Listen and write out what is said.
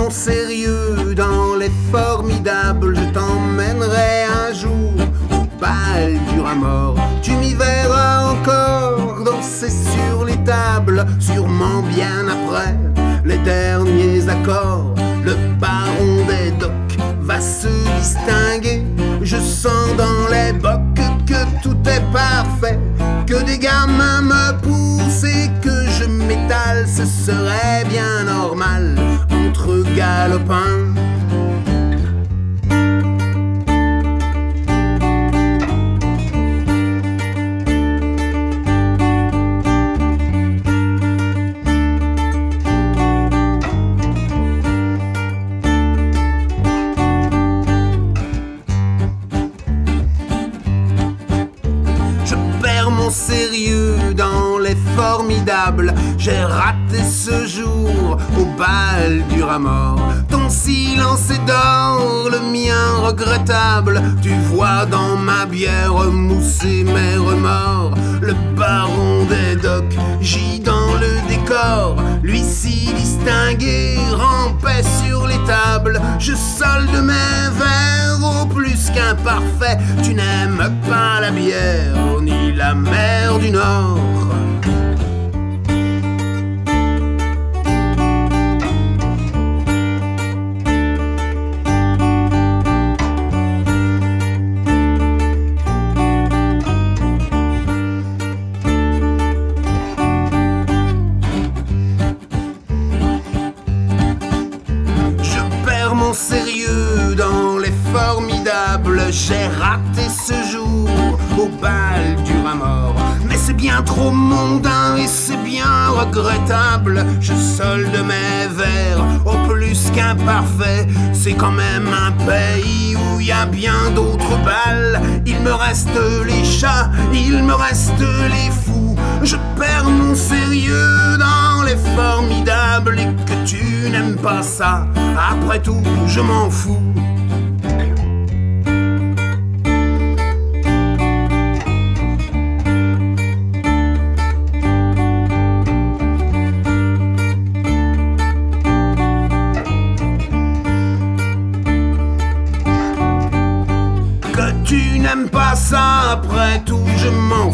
mon sérieux dans les formidables. Je t'emmènerai un jour au bal du rat mort. Tu m'y verras encore danser sur les tables, sûrement bien après les derniers accords. Le baron des docks va se distinguer. Je sens dans les bocs que tout est parfait, que des gamins me poussent et que je m'étale. Ce serait bien normal entre galopins. Sérieux dans les formidables. J'ai raté ce jour au bal du rat mort. Ton silence est d'or, le mien regrettable. Tu vois dans ma bière mousser mes remords. Le baron des docks gît dans le décor. Lui si distingué rampait sur les tables. Je solde mes verres au plus qu'imparfait. Tu n'aimes pas la bière ni la mer du Nord. Mon sérieux dans les formidables. J'ai raté ce jour au bal du rat mort. Mais c'est bien trop mondain et c'est bien regrettable. Je solde mes verres au plus qu'imparfait. C'est quand même un pays où y a bien d'autres bals. Il me reste les chats, il me reste les fous. Je perds mon sérieux dans les formidables. Et que tu n'aimes pas ça, après tout, je m'en fous. Que tu n'aimes pas ça, après tout, je m'en